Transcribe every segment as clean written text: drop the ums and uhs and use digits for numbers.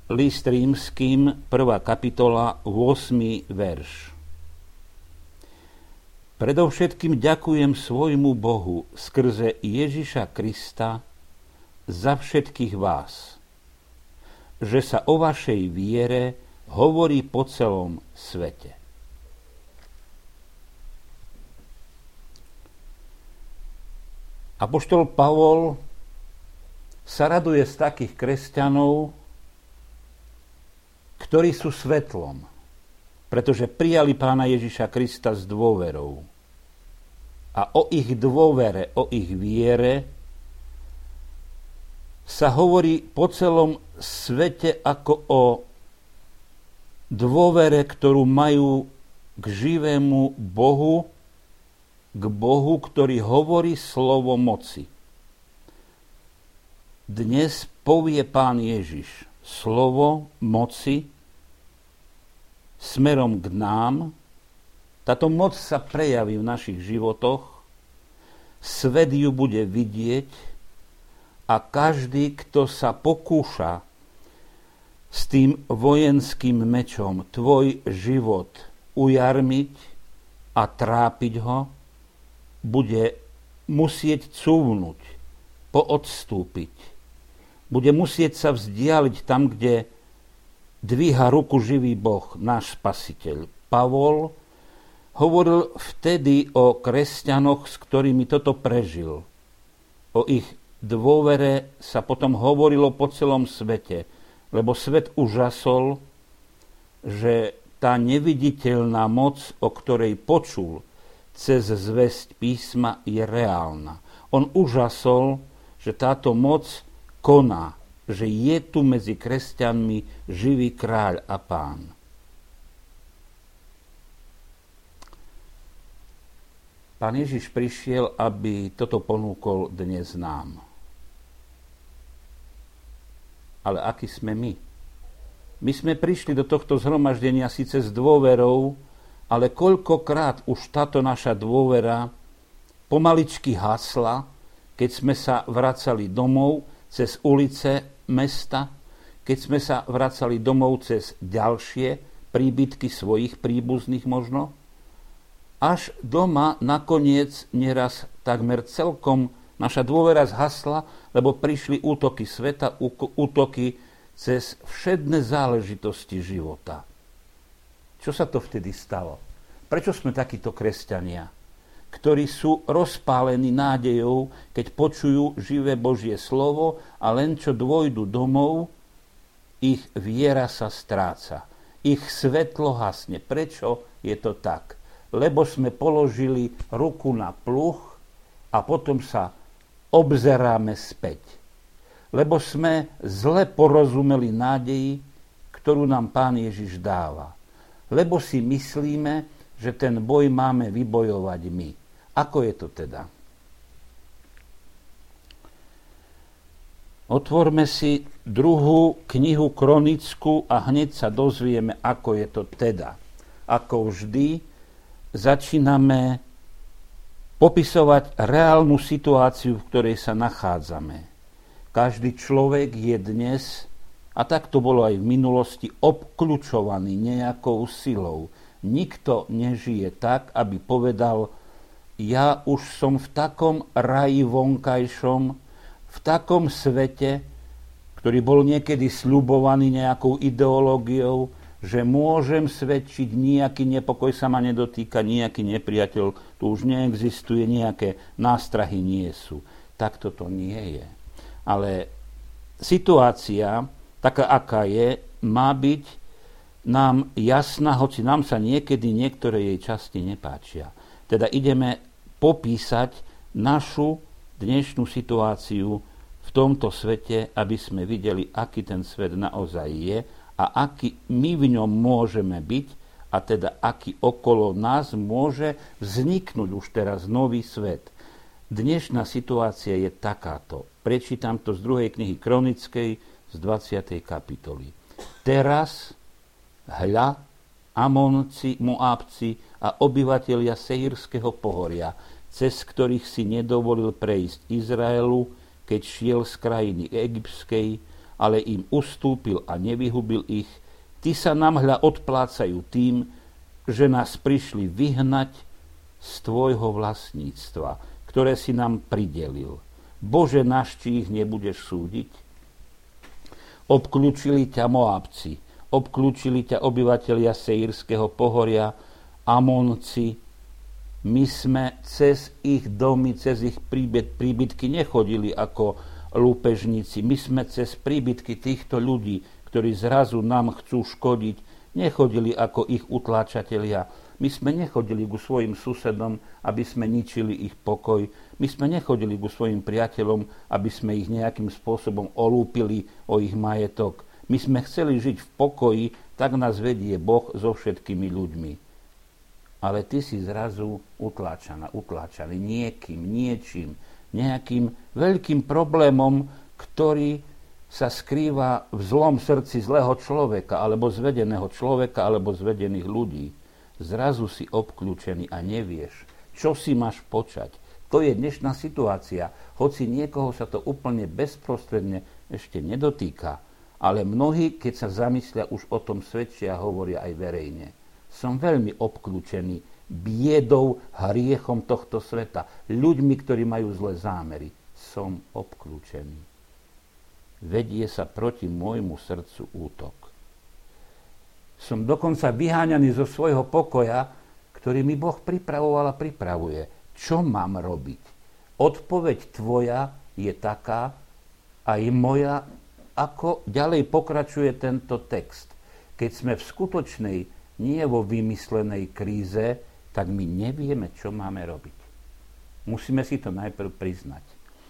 List Rímskym, 1. kapitola, 8. verš. Predovšetkým ďakujem svojmu Bohu skrze Ježiša Krista za všetkých vás, že sa o vašej viere hovorí po celom svete. Apoštol Pavol sa raduje z takých kresťanov, ktorí sú svetlom, pretože prijali Pána Ježiša Krista s dôverou. A o ich dôvere, o ich viere sa hovorí po celom svete ako o dôvere, ktorú majú k živému Bohu, k Bohu, ktorý hovorí slovo moci. Dnes povie Pán Ježiš slovo moci smerom k nám. Táto moc sa prejaví v našich životoch, svet ju bude vidieť a každý, kto sa pokúša s tým vojenským mečom tvoj život ujarmiť a trápiť ho, bude musieť cúvnuť, poodstúpiť. Bude musieť sa vzdialiť tam, kde dvíha ruku živý Boh, náš Spasiteľ. Pavol hovoril vtedy o kresťanoch, s ktorými toto prežil. O ich dôvere sa potom hovorilo po celom svete, lebo svet užasol, že tá neviditeľná moc, o ktorej počul cez zvesť písma, je reálna. On užasol, že táto moc koná, že je tu medzi kresťanmi živý kráľ a pán. Pán Ježiš prišiel, aby toto ponúkol dnes nám. Ale akí sme my? My sme prišli do tohto zhromaždenia síce s dôverou, ale koľkokrát už táto naša dôvera pomaličky hasla, keď sme sa vracali domov cez ulice mesta, keď sme sa vracali domov cez ďalšie príbytky svojich príbuzných možno, až doma nakoniec neraz takmer celkom naša dôvera zhasla, lebo prišli útoky sveta, útoky cez všedné záležitosti života. Čo sa to vtedy stalo? Prečo sme takíto kresťania, ktorí sú rozpálení nádejou, keď počujú živé Božie slovo a len čo dôjdu domov, ich viera sa stráca. Ich svetlo hasne. Prečo je to tak? Lebo sme položili ruku na pluh a potom sa obzeráme späť. Lebo sme zle porozumeli nádeji, ktorú nám Pán Ježiš dáva. Lebo si myslíme, že ten boj máme vybojovať my. Ako je to teda? Otvorme si 2. knihu Kronickú a hneď sa dozvieme, ako je to teda. Ako vždy, začíname popisovať reálnu situáciu, v ktorej sa nachádzame. Každý človek je dnes, a tak to bolo aj v minulosti, obkľučovaný nejakou silou. Nikto nežije tak, aby povedal, ja už som v takom raji vonkajšom, v takom svete, ktorý bol niekedy sľubovaný nejakou ideológiou, že môžem svedčiť, nejaký nepokoj sa ma nedotýka, nejaký nepriateľ tu už neexistuje, nejaké nástrahy nie sú. Tak toto nie je. Ale situácia, taká aká je, má byť nám jasná, hoci nám sa niekedy niektoré jej časti nepáčia. Teda ideme popísať našu dnešnú situáciu v tomto svete, aby sme videli, aký ten svet naozaj je a aký my v ňom môžeme byť a teda aký okolo nás môže vzniknúť už teraz nový svet. Dnešná situácia je takáto. Prečítam to z 2. knihy Kronickej z 20. kapitoly. Teraz, hľa, Amonci, Moábci a obyvatelia Seirského pohoria, cez ktorých si nedovolil prejsť Izraelu, keď šiel z krajiny egyptskej, ale im ustúpil a nevyhubil ich. Tí sa nám hľa odplácajú tým, že nás prišli vyhnať z tvojho vlastníctva, ktoré si nám pridelil. Bože náš, či ich nebudeš súdiť? Obklúčili ťa Moabci, obklúčili ťa obyvatelia Seírskeho pohoria, Amonci. My sme cez ich domy, cez ich príbytky nechodili ako lúpežníci. My sme cez príbytky týchto ľudí, ktorí zrazu nám chcú škodiť, nechodili ako ich utláčatelia. My sme nechodili ku svojim susedom, aby sme ničili ich pokoj. My sme nechodili ku svojim priateľom, aby sme ich nejakým spôsobom olúpili o ich majetok. My sme chceli žiť v pokoji, tak nás vedie Boh so všetkými ľuďmi. Ale ty si zrazu utláčaný niekým, niečím, nejakým veľkým problémom, ktorý sa skrýva v zlom srdci zlého človeka, alebo zvedeného človeka, alebo zvedených ľudí. Zrazu si obklúčený a nevieš, čo si máš počať. To je dnešná situácia, hoci niekoho sa to úplne bezprostredne ešte nedotýka. Ale mnohí, keď sa zamyslia, už o tom svedčia a hovoria aj verejne. Som veľmi obklúčený biedou, hriechom tohto sveta, ľuďmi, ktorí majú zlé zámery. Som obklúčený. Vedie sa proti môjmu srdcu útok. Som dokonca vyháňaný zo svojho pokoja, ktorý mi Boh pripravoval a pripravuje. Čo mám robiť? Odpoveď tvoja je taká, aj moja, ako ďalej pokračuje tento text. Keď sme v skutočnej, nie vo vymyslenej kríze, tak my nevieme, čo máme robiť. Musíme si to najprv priznať.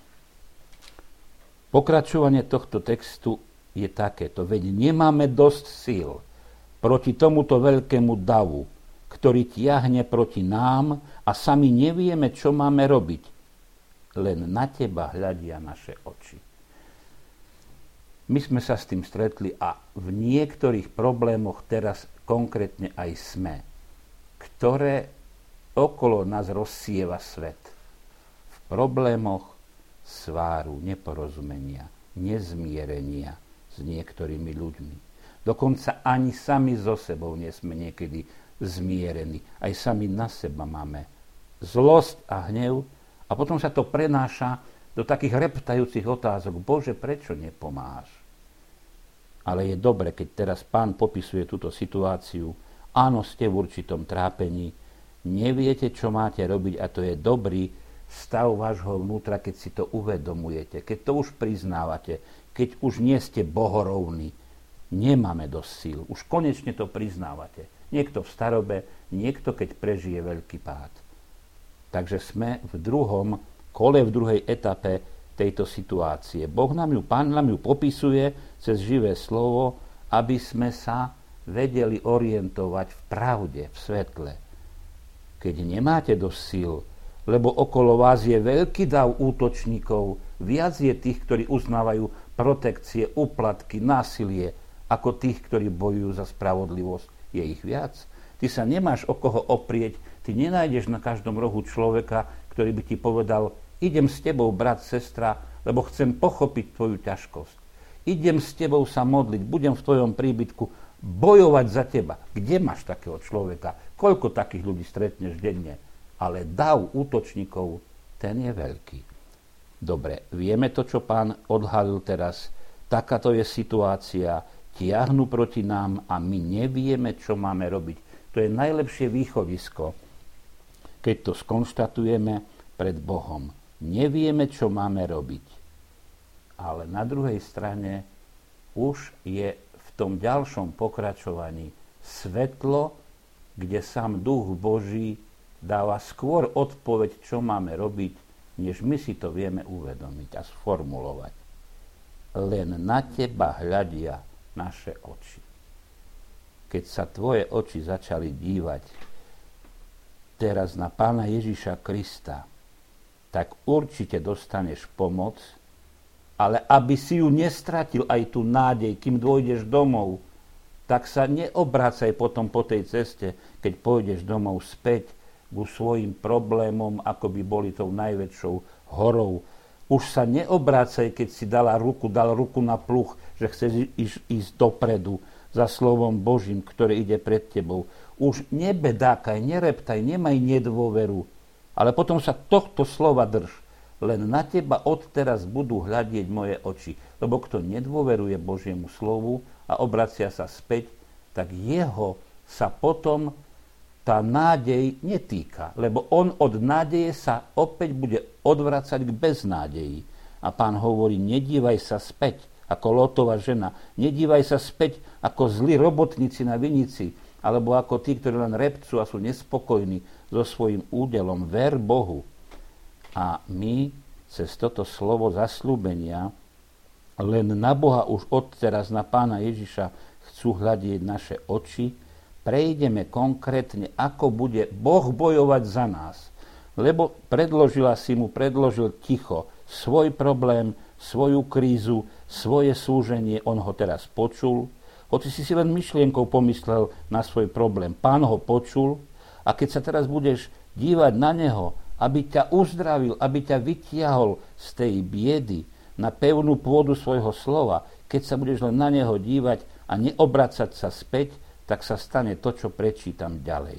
Pokračovanie tohto textu je takéto. Veď nemáme dosť síl proti tomuto veľkému davu, ktorý tiahne proti nám a sami nevieme, čo máme robiť. Len na teba hľadia naše oči. My sme sa s tým stretli a v niektorých problémoch teraz konkrétne aj sme, ktoré okolo nás rozsieva svet. V problémoch sváru, neporozumenia, nezmierenia s niektorými ľuďmi. Dokonca ani sami so sebou nie sme niekedy zmierení. Aj sami na seba máme zlosť a hnev a potom sa to prenáša do takých reptajúcich otázok. Bože, prečo nepomáhaš? Ale je dobre, keď teraz Pán popisuje túto situáciu. Áno, ste v určitom trápení, neviete, čo máte robiť a to je dobrý stav vášho vnútra, keď si to uvedomujete, keď to už priznávate, keď už nie ste bohorovní, nemáme dosť síl, už konečne to priznávate. Niekto v starobe, niekto keď prežije veľký pád. Takže sme v druhom kole, v druhej etape tejto situácie. Pán nám ju popisuje cez živé slovo, aby sme sa vedeli orientovať v pravde, v svetle. Keď nemáte dosť síl, lebo okolo vás je veľký dav útočníkov, viac je tých, ktorí uznávajú protekcie, úplatky, násilie, ako tých, ktorí bojujú za spravodlivosť. Je ich viac. Ty sa nemáš o koho oprieť, ty nenájdeš na každom rohu človeka, ktorý by ti povedal, idem s tebou, brat, sestra, lebo chcem pochopiť tvoju ťažkosť. Idem s tebou sa modliť, budem v tvojom príbytku bojovať za teba. Kde máš takého človeka? Koľko takých ľudí stretneš denne? Ale dav útočníkov, ten je veľký. Dobre, vieme to, čo Pán odhalil teraz. Takáto je situácia, tiahnu proti nám a my nevieme, čo máme robiť. To je najlepšie východisko, keď to skonštatujeme pred Bohom. Nevieme, čo máme robiť. Ale na druhej strane už je v tom ďalšom pokračovaní svetlo, kde sám Duch Boží dáva skôr odpoveď, čo máme robiť, než my si to vieme uvedomiť a sformulovať. Len na teba hľadia naše oči. Keď sa tvoje oči začali dívať teraz na Pána Ježiša Krista, tak určite dostaneš pomoc, ale aby si ju nestratil aj tú nádej, kým dôjdeš domov, tak sa neobrácaj potom po tej ceste, keď pôjdeš domov späť ku svojim problémom, ako by boli tou najväčšou horou. Už sa neobrácaj, keď si dal ruku na pluh, že chceš ísť dopredu za slovom Božím, ktoré ide pred tebou. Už nebedákaj, nereptaj, nemaj nedôveru, ale potom sa tohto slova drž. Len na teba odteraz budú hľadieť moje oči. Lebo kto nedôveruje Božiemu slovu a obracia sa späť, tak jeho sa potom tá nádej netýka. Lebo on od nádeje sa opäť bude odvracať k beznádeji. A Pán hovorí, nedívaj sa späť ako Lótova žena. Nedívaj sa späť ako zlí robotníci na vinici, alebo ako tí, ktorí len repcú a sú nespokojní so svojím údelom. Ver Bohu. A my cez toto slovo zasľúbenia len na Boha už odteraz, na Pána Ježiša chcú hľadieť naše oči, prejdeme konkrétne, ako bude Boh bojovať za nás. Lebo predložil ticho svoj problém, svoju krízu, svoje súženie, on ho teraz počul. Hoci si len myšlienkou pomyslel na svoj problém, Pán ho počul a keď sa teraz budeš dívať na neho, aby ťa uzdravil, aby ťa vytiahol z tej biedy na pevnú pôdu svojho slova, keď sa budeš len na neho dívať a neobracať sa späť, tak sa stane to, čo prečítam ďalej.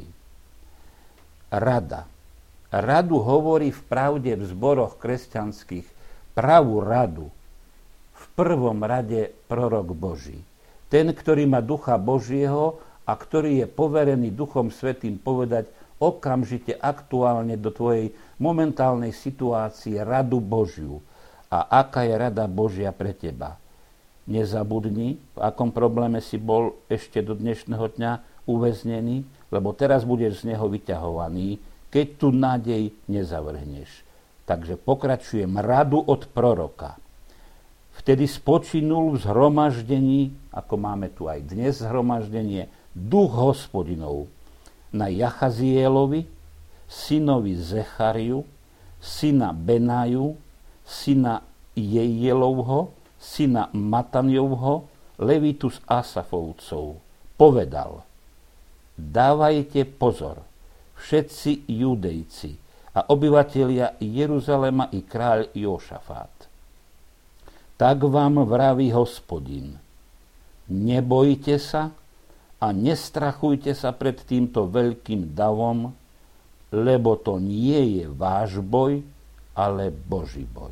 Rada. Radu hovorí v pravde v zboroch kresťanských, pravú radu. V prvom rade prorok Boží. Ten, ktorý má ducha Božieho a ktorý je poverený Duchom Svätým povedať okamžite, aktuálne do tvojej momentálnej situácie radu Božiu. A aká je rada Božia pre teba? Nezabudni, v akom probléme si bol ešte do dnešného dňa uväznený, lebo teraz budeš z neho vyťahovaný, keď tu nádej nezavrhneš. Takže pokračujem radu od proroka. Vtedy spočinul v zhromaždení, ako máme tu aj dnes zhromaždenie, duch Hospodinov na Jachazielovi, synovi Zechariu, syna Benaju, syna Jejielovho, syna Matanjovho, levitu z Asafovcov. Povedal, dávajte pozor, všetci Judejci a obyvatelia Jeruzalema i kráľ Jošafát. Tak vám vraví Hospodin, nebojte sa a nestrachujte sa pred týmto veľkým davom, lebo to nie je váš boj, ale Boží boj.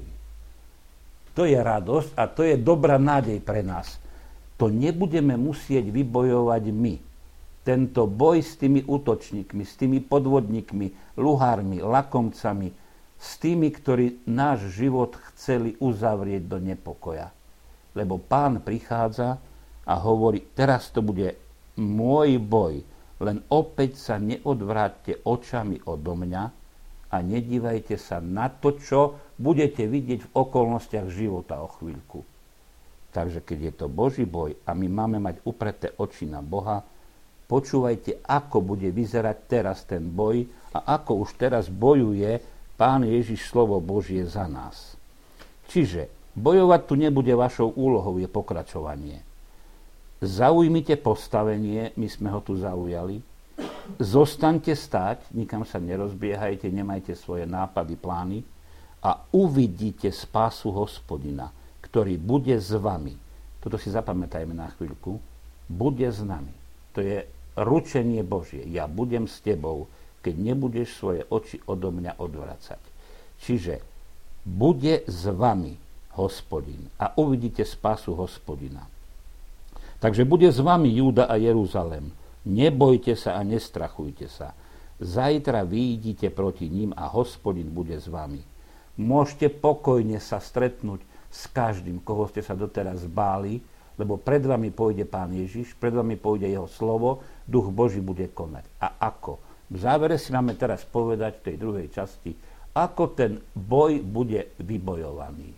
To je radosť a to je dobrá nádej pre nás. To nebudeme musieť vybojovať my. Tento boj s tými útočníkmi, s tými podvodníkmi, luhármi, lakomcami, s tými, ktorí náš život chceli uzavrieť do nepokoja. Lebo Pán prichádza a hovorí, teraz to bude môj boj, len opäť sa neodvráťte očami odo mňa a nedívajte sa na to, čo budete vidieť v okolnostiach života o chvíľku. Takže keď je to Boží boj a my máme mať upreté oči na Boha, počúvajte, ako bude vyzerať teraz ten boj a ako už teraz bojuje Pán Ježiš slovo Božie za nás. Čiže bojovať tu nebude vašou úlohou, je pokračovanie. Zaujmite postavenie, my sme ho tu zaujali. Zostaňte stáť, nikam sa nerozbiehajte, nemajte svoje nápady, plány a uvidíte spásu Hospodina, ktorý bude s vami. Toto si zapamätajme na chvíľku. Bude s nami. To je ručenie Božie. Ja budem s tebou, keď nebudeš svoje oči odo mňa odvracať. Čiže bude s vami Hospodin a uvidíte spásu Hospodina. Takže bude s vami Júda a Jeruzalem. Nebojte sa a nestrachujte sa. Zajtra vyjdite proti ním a Hospodin bude s vami. Môžete pokojne sa stretnúť s každým, koho ste sa doteraz báli, lebo pred vami pôjde Pán Ježiš, pred vami pôjde jeho slovo, Duch Boží bude konať. A ako? V závere si máme teraz povedať v tej druhej časti, ako ten boj bude vybojovaný.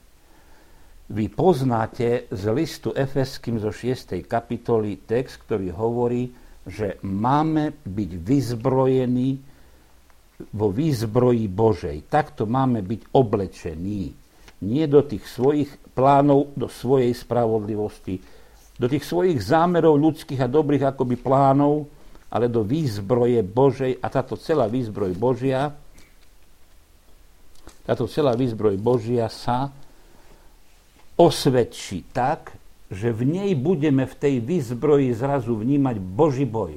Vy poznáte z listu Efeským zo 6. kapitoly text, ktorý hovorí, že máme byť vyzbrojení vo výzbroji Božej. Takto máme byť oblečení. Nie do tých svojich plánov, do svojej spravodlivosti, do tých svojich zámerov ľudských a dobrých akoby plánov, ale do výzbroje Božej. A táto celá výzbroj Božia sa osvedčí tak, že v nej budeme v tej výzbroji zrazu vnímať Boží boj.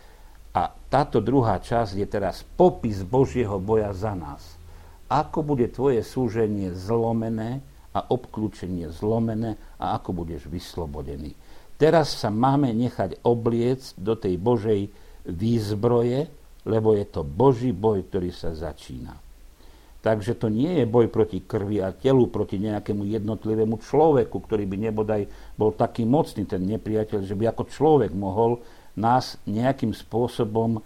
A táto druhá časť je teraz popis Božieho boja za nás. Ako bude tvoje súženie zlomené a obklúčenie zlomené a ako budeš vyslobodený. Teraz sa máme nechať obliecť do tej Božej výzbroje, lebo je to Boží boj, ktorý sa začína. Takže to nie je boj proti krvi a telu, proti nejakému jednotlivému človeku, ktorý by nebodaj bol taký mocný, ten nepriateľ, že by ako človek mohol nás nejakým spôsobom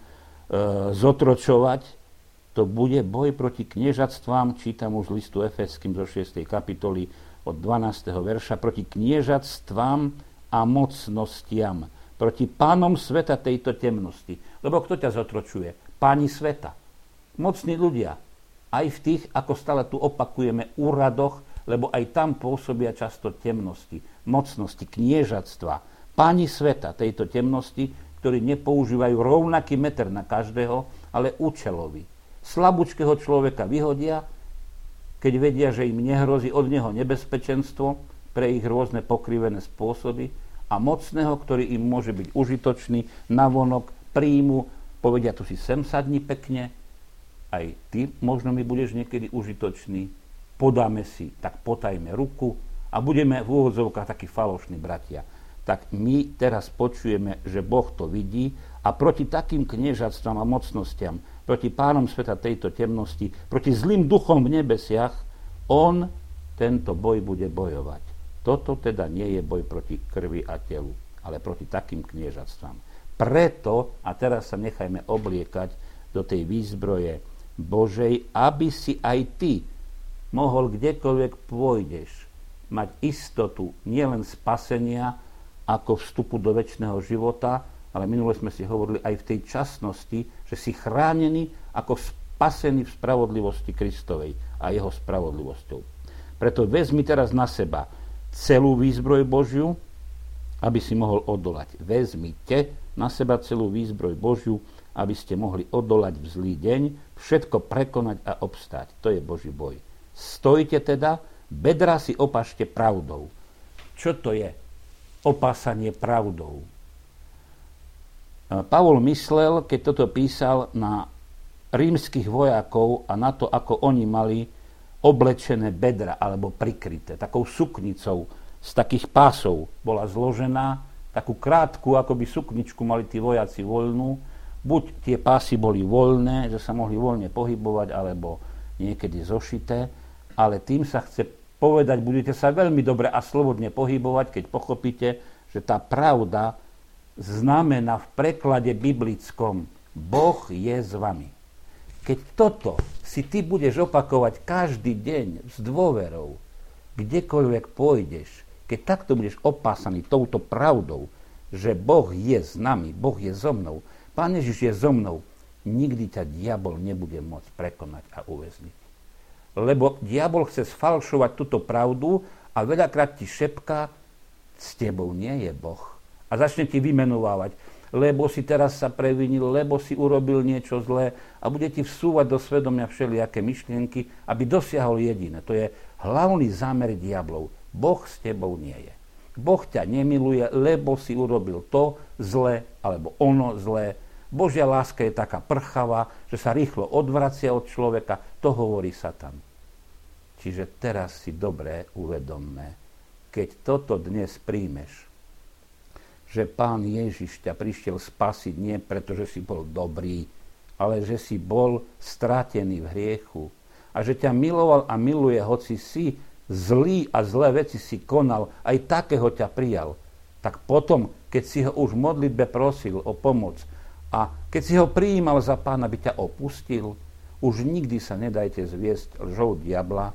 zotročovať. To bude boj proti kniežatstvám, čítam už listu Efeským zo 6. kapitoly od 12. verša, proti kniežatstvám a mocnostiam, proti pánom sveta tejto temnosti. Lebo kto ťa zotročuje? Páni sveta. Mocní ľudia. Aj v tých, ako stále tu opakujeme, úradoch, lebo aj tam pôsobia často temnosti, mocnosti, kniežatstva. Páni sveta tejto temnosti, ktorí nepoužívajú rovnaký meter na každého, ale účelový. Slabúčkého človeka vyhodia, keď vedia, že im nehrozí od neho nebezpečenstvo pre ich rôzne pokrivené spôsoby, a mocného, ktorý im môže byť užitočný, navonok príjmu, povedia, tu si sem sadni pekne, aj ty možno mi budeš niekedy užitočný, podáme si, tak potajme ruku a budeme v úvodzovkách takí falošní bratia. Tak my teraz počujeme, že Boh to vidí a proti takým kniežatstvám a mocnostiam, proti pánom sveta tejto temnosti, proti zlým duchom v nebesiach, on tento boj bude bojovať. Toto teda nie je boj proti krvi a telu, ale proti takým kniežatstvám. Preto, a teraz sa nechajme obliekať do tej výzbroje Božej, aby si aj ty mohol kdekoľvek pôjdeš mať istotu nielen spasenia ako vstupu do večného života, ale minule sme si hovorili aj v tej časnosti, že si chránený ako spasený v spravodlivosti Kristovej a jeho spravodlivosťou. Preto vezmi teraz na seba celú výzbroj Božiu, aby si mohol odolať. Vezmite na seba celú výzbroj Božiu, aby ste mohli odolať v zlý deň, všetko prekonať a obstáť. To je Boží boj. Stojte teda, bedra si opašte pravdou. Čo to je opásanie pravdou? Pavol myslel, keď toto písal, na rímskych vojakov a na to, ako oni mali oblečené bedra alebo prikryté. Takou suknicou z takých pásov bola zložená, takú krátku, ako by sukničku mali tí vojaci voľnú. Buď tie pásy boli voľné, že sa mohli voľne pohybovať, alebo niekedy zošité, ale tým sa chce povedať, budete sa veľmi dobre a slobodne pohybovať, keď pochopíte, že tá pravda znamená v preklade biblickom Boh je s vami. Keď toto si ty budeš opakovať každý deň s dôverou, kdekoľvek pôjdeš, keď takto budeš opásaný touto pravdou, že Boh je s nami, Boh je so mnou, Pán Ježiš je so mnou, nikdy ťa diabol nebude môcť prekonať a uväzniť. Lebo diabol chce sfalšovať túto pravdu a veľakrát ti šepká, s tebou nie je Boh. A začne ti vymenovávať, lebo si teraz sa previnil, lebo si urobil niečo zlé a bude ti vsúvať do svedomia všelijaké myšlienky, aby dosiahol jediné. To je hlavný zámer diablov. Boh s tebou nie je. Boh ťa nemiluje, lebo si urobil to zlé alebo ono zlé. Božia láska je taká prchavá, že sa rýchlo odvracia od človeka. To hovorí Satan. Čiže teraz si dobre uvedomme, keď toto dnes príjmeš, že Pán Ježiš ťa prišiel spasiť nie preto, že si bol dobrý, ale že si bol stratený v hriechu a že ťa miloval a miluje, hoci si zlý a zlé veci si konal, aj takého ťa prijal. Tak potom, keď si ho už v modlitbe prosil o pomoc a keď si ho prijímal za Pána, by ťa opustil, už nikdy sa nedajte zviesť lžou diabla,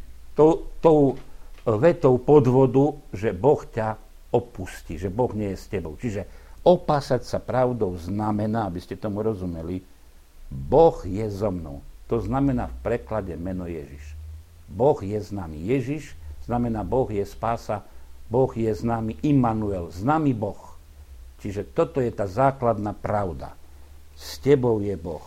tou vetou podvodu, že Boh ťa opustí, že Boh nie je s tebou. Čiže opásať sa pravdou znamená, aby ste tomu rozumeli, Boh je so mnou. To znamená v preklade meno Ježiš. Boh je s nami. Ježiš znamená Boh je spása, Boh je s nami, Immanuel, s nami Boh. Čiže toto je tá základná pravda. S tebou je Boh.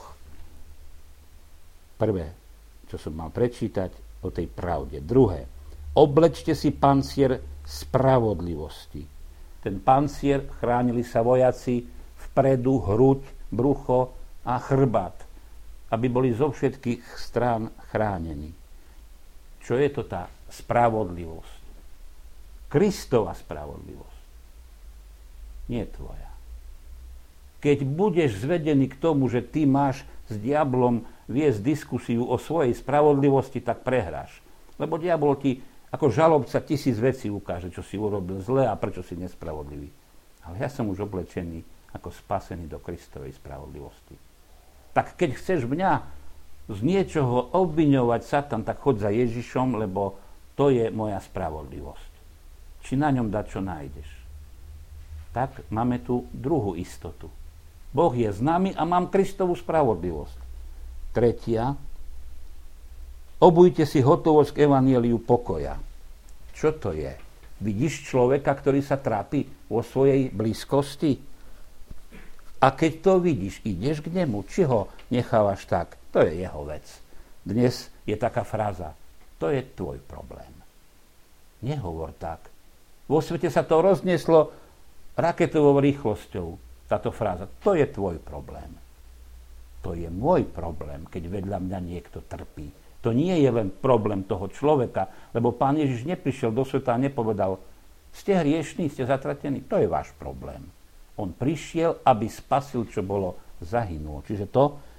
Prvé, čo som mal prečítať o tej pravde. Druhé, oblečte si pancier spravodlivosti. Ten pancier chránili sa vojaci vpredu, hruď, brucho a chrbát, aby boli zo všetkých strán chránení. Čo je to tá spravodlivosť? Kristova spravodlivosť. Nie tvoja. Keď budeš zvedený k tomu, že ty máš s diablom viesť diskusiu o svojej spravodlivosti, tak prehráš. Lebo diabol ti ako žalobca 1000 vecí ukáže, čo si urobil zle a prečo si nespravodlivý. Ale ja som už oblečený ako spasený do Kristovej spravodlivosti. Tak keď chceš mňa z niečoho obviňovať, Satan, tak choď za Ježišom, lebo to je moja spravodlivosť. Či na ňom dať, čo nájdeš. Tak máme tu druhú istotu. Boh je s nami a mám Kristovú spravodlivosť. Tretia, obujte si hotovosť k evanjeliu pokoja. Čo to je? Vidíš človeka, ktorý sa trápi vo svojej blízkosti? A keď to vidíš, ideš k nemu, či ho nechávaš tak? To je jeho vec. Dnes je taká fráza, to je tvoj problém. Nehovor tak. Vo svete sa to roznieslo raketovou rýchlosťou. Táto fráza, to je tvoj problém. To je môj problém, keď vedľa mňa niekto trpí. To nie je len problém toho človeka, lebo Pán Ježiš neprišiel do sveta a nepovedal, ste hriešní, ste zatratení, to je váš problém. On prišiel, aby spasil, čo bolo zahynulo. Čiže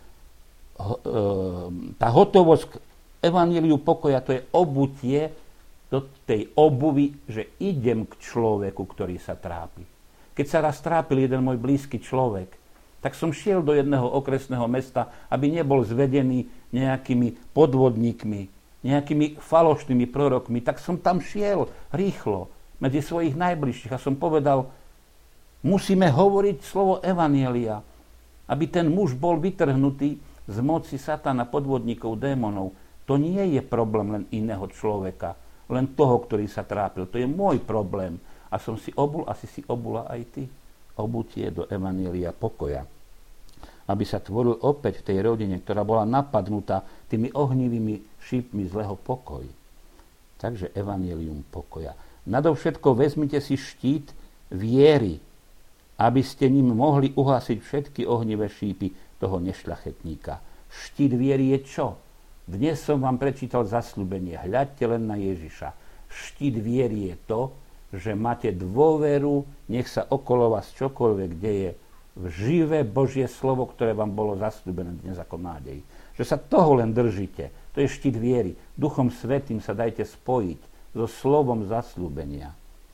tá hotovosť k evanjeliu pokoja, to je obutie do tej obuvy, že idem k človeku, ktorý sa trápi. Keď sa raz trápil jeden môj blízky človek, tak som šiel do jedného okresného mesta, aby nebol zvedený nejakými podvodníkmi, nejakými falošnými prorokmi. Tak som tam šiel rýchlo medzi svojich najbližších a som povedal, musíme hovoriť slovo evanjelia, aby ten muž bol vytrhnutý z moci satana, podvodníkov, démonov. To nie je problém len iného človeka, len toho, ktorý sa trápil. To je môj problém. A som si obul, asi si obula aj ty. Obutie do evanjelia pokoja. Aby sa tvoril opäť v tej rodine, ktorá bola napadnutá tými ohnivými šípmi zlého pokoj. Takže evanjelium pokoja. Nadovšetko vezmite si štít viery, aby ste ním mohli uhasiť všetky ohnivé šípy toho nešľachetníka. Štít viery je čo? Dnes som vám prečítal zasľúbenie. Hľadte len na Ježiša. Štít viery je to, že máte dôveru, nech sa okolo vás čokoľvek deje, v živé Božie slovo, ktoré vám bolo zasľúbené dnes ako nádej. Že sa toho len držíte. To je štít viery. Duchom Svätým sa dajte spojiť so slovom zasľúbenia.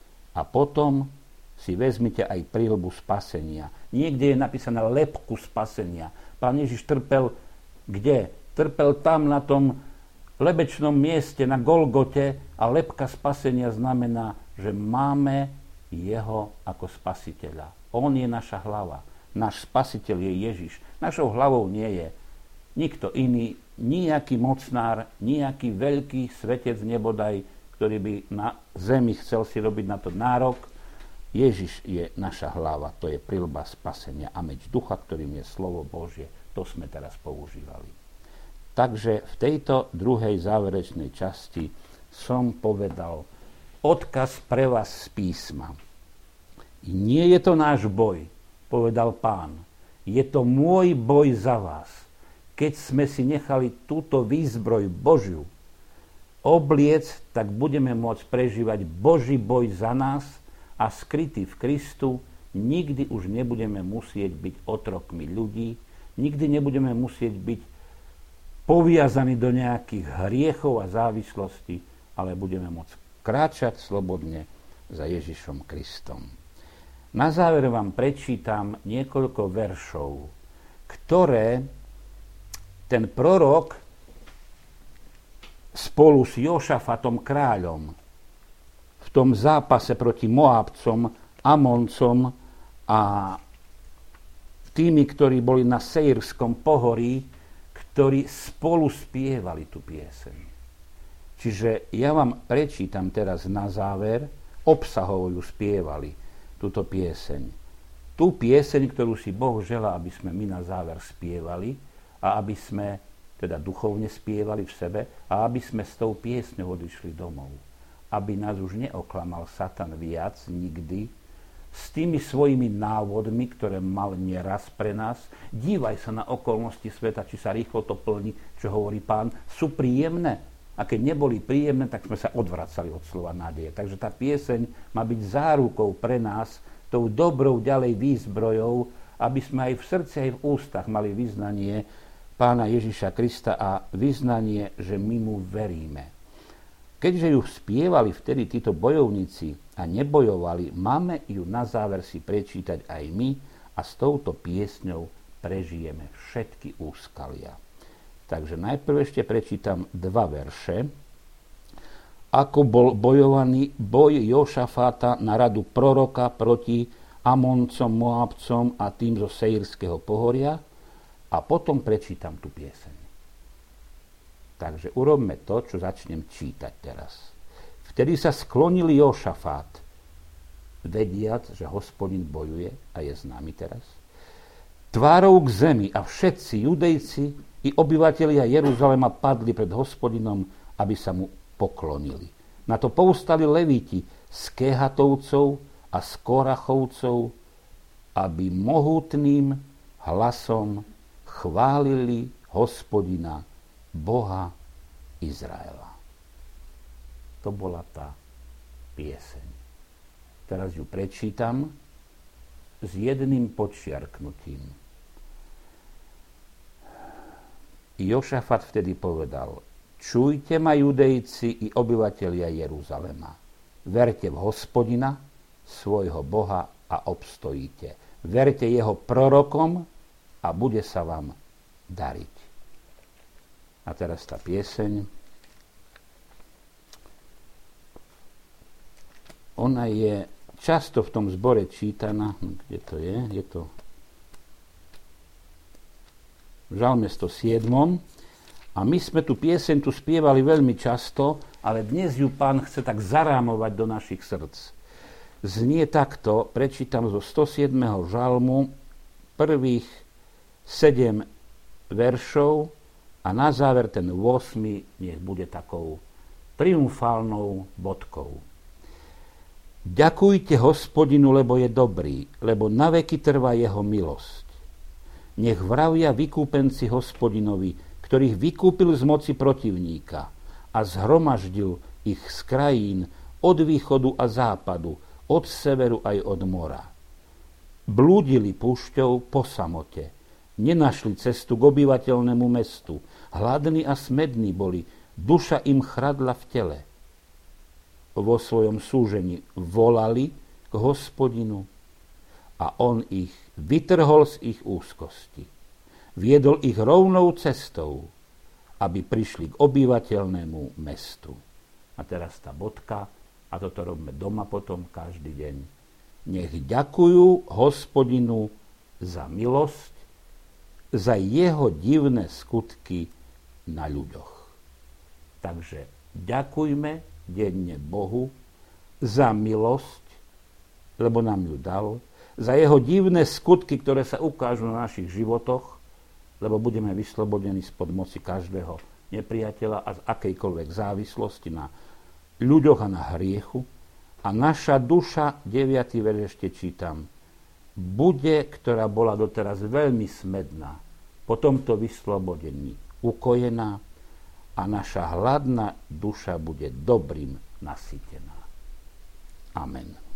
A potom si vezmite aj príľbu spasenia. Niekde je napísané lebku spasenia. Pán Ježiš trpel kde? Trpel tam na tom lebečnom mieste, na Golgote, a lebka spasenia znamená, že máme jeho ako spasiteľa. On je naša hlava. Náš spasiteľ je Ježiš. Našou hlavou nie je nikto iný, nejaký mocnár, nejaký veľký svetec nebodaj, ktorý by na zemi chcel si robiť na to nárok. Ježiš je naša hlava, to je príľba spasenia a meč ducha, ktorým je slovo Božie. To sme teraz používali. Takže v tejto druhej záverečnej časti som povedal odkaz pre vás z písma. Nie je to náš boj, povedal Pán. Je to môj boj za vás. Keď sme si nechali túto výzbroj Božiu obliec, tak budeme môcť prežívať Boží boj za nás a skrytý v Kristu nikdy už nebudeme musieť byť otrokmi ľudí, nikdy nebudeme musieť byť poviazaní do nejakých hriechov a závislostí, ale budeme môcť kráčať slobodne za Ježišom Kristom. Na záver vám prečítam niekoľko veršov, ktoré ten prorok spolu s Jošafatom kráľom v tom zápase proti Moábcom, Amoncom a tými, ktorí boli na Seirskom pohorí, ktorí spolu spievali tú pieseň. Čiže ja vám prečítam teraz na záver, obsahovo ju spievali, túto pieseň. Tú pieseň, ktorú si Boh želá, aby sme my na záver spievali a aby sme teda duchovne spievali v sebe a aby sme s tou piesňou odišli domov. aby nás už neoklamal Satan viac nikdy s tými svojimi návodmi, ktoré mal nieraz pre nás. Dívaj sa na okolnosti sveta, či sa rýchlo to plní, čo hovorí Pán. Sú príjemné? A keď neboli príjemné, tak sme sa odvracali od slova nádeje. Takže tá pieseň má byť zárukou pre nás, tou dobrou ďalej výzbrojou, aby sme aj v srdci, aj v ústach mali vyznanie Pána Ježiša Krista a vyznanie, že my mu veríme. Keďže ju spievali vtedy títo bojovníci a nebojovali, máme ju na záver si prečítať aj my a s touto piesňou prežijeme všetky úskalia. Takže najprv ešte prečítam 2 verše. Ako bol bojovaný boj Jošafáta na radu proroka proti Amoncom, Moabcom a tým zo Seirského pohoria a potom prečítam tú pieseň. Takže urobme to, čo začnem čítať teraz. Vtedy sa sklonil Jošafát, vediac, že Hospodin bojuje a je s nami teraz, tvárou k zemi a všetci judejci i obyvatelia Jeruzalema padli pred Hospodinom, aby sa mu poklonili. Na to povstali Levíti z Kehatovcov a z Korachovcov, aby mohutným hlasom chválili Hospodina, Boha Izraela. To bola tá pieseň. Teraz ju prečítam s jedným podčiarknutím. Jošafat vtedy povedal: čujte ma, Judejci i obyvatelia Jeruzalema. Verte v Hospodina, svojho Boha a obstojíte. Verte jeho prorokom a bude sa vám dariť. A teraz tá pieseň. Ona je často v tom zbore čítaná. Kde to je? Je to v Žalme 107. A my sme tú pieseň tu spievali veľmi často, ale dnes ju Pán chce tak zarámovať do našich srdc. Znie takto, prečítam zo 107. žalmu prvých 7 veršov a na záver ten 8 nech bude takou triumfálnou bodkou. Ďakujte Hospodinu, lebo je dobrý, lebo naveky trvá jeho milosť. Nech vravia vykúpenci Hospodinovi, ktorých vykúpil z moci protivníka a zhromaždil ich z krajín od východu a západu, od severu aj od mora. Blúdili púšťou po samote, nenašli cestu k obyvateľnému mestu, hladní a smední boli, duša im chradla v tele. Vo svojom súžení volali k Hospodinu a on ich vytrhol z ich úzkosti. Viedol ich rovnou cestou, aby prišli k obyvateľnému mestu. A teraz tá bodka, a toto robíme doma potom každý deň. Nech ďakujú Hospodinu za milosť, za jeho divné skutky na ľuďoch. Takže ďakujme denne Bohu za milosť, lebo nám ju dal, za jeho divné skutky, ktoré sa ukážu na našich životoch, lebo budeme vyslobodení spod moci každého nepriateľa a z akejkoľvek závislosti na ľuďoch a na hriechu. A naša duša, 9. verš ešte čítam, bude, ktorá bola doteraz veľmi smedná, po tomto vyslobodení ukojená a naša hladná duša bude dobrým nasýtená. Amen.